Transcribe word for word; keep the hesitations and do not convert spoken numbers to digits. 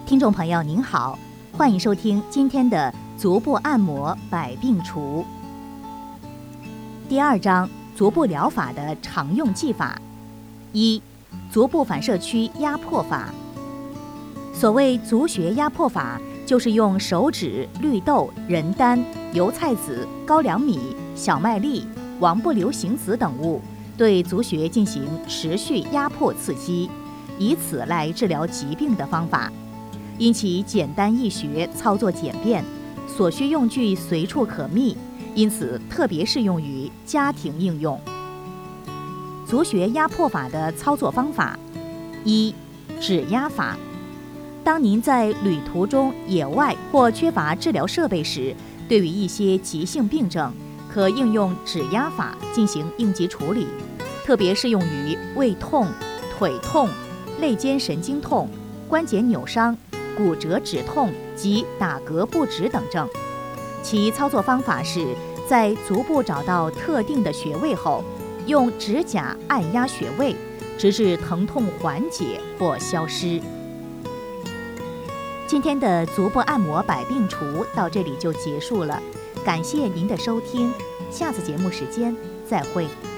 听众朋友您好，欢迎收听今天的足部按摩百病除。第二章，足部疗法的常用技法。一、足部反射区压迫法。所谓足穴压迫法，就是用手指、绿豆、人丹、油菜籽、高粱米、小麦粒、王不留行子等物，对足穴进行持续压迫刺激，以此来治疗疾病的方法。因其简单易学，操作简便，所需用具随处可觅，因此特别适用于家庭应用。足穴压迫法的操作方法：一、指压法。当您在旅途中、野外或缺乏治疗设备时，对于一些急性病症，可应用指压法进行应急处理，特别适用于胃痛、腿痛、肋间神经痛、关节扭伤、骨折止痛及打嗝不止等症。其操作方法是在足部找到特定的穴位后，用指甲按压穴位，直至疼痛缓解或消失。今天的足部按摩百病除到这里就结束了，感谢您的收听，下次节目时间再会。